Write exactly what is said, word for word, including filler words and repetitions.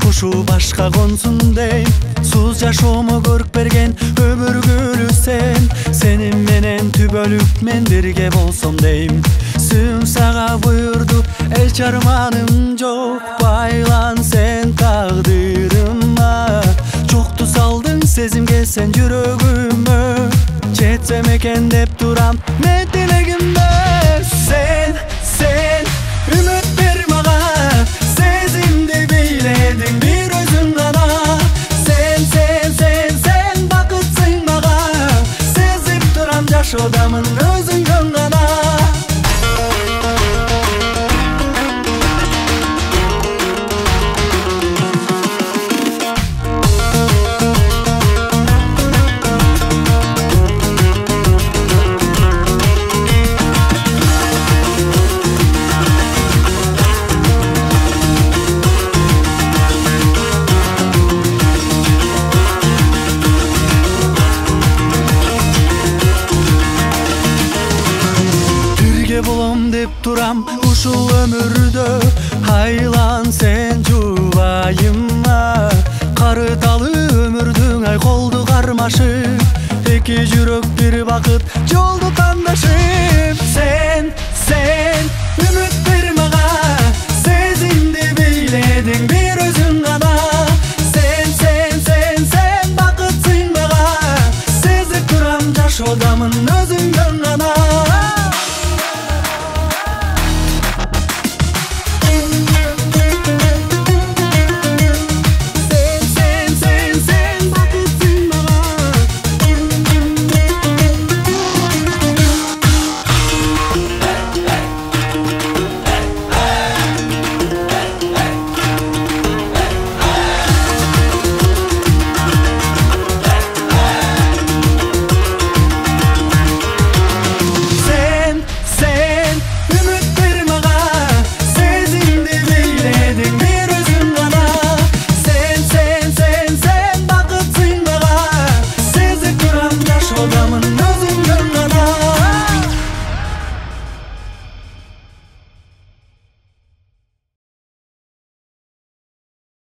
ушул башка консун дейм. Сууз жашоому көрүп берген өмүр гүлү сен. Сени менен түбөлүк мен бирге болсом дейм. Сүйүм сага буйрду, эч арманым жок. Байлан сен тагдырыма, жокту салдың сезимге сен жүрөгүмө. Жетсем экен деп турам мен тилегимде. Сен, сен үмүт бер мага, сезимди бийледиң бир өзүң гана. Сен, сен, сен, сен бакытсың мага, сезип турам жашоодамын өзүңдөн гана. Болом деп турам ушул өмүрдө, айлан сен жубайыма. Карыталы өмүрдүң ай колду кармашып, эки жүрөк бир бакыт жолду тандашып.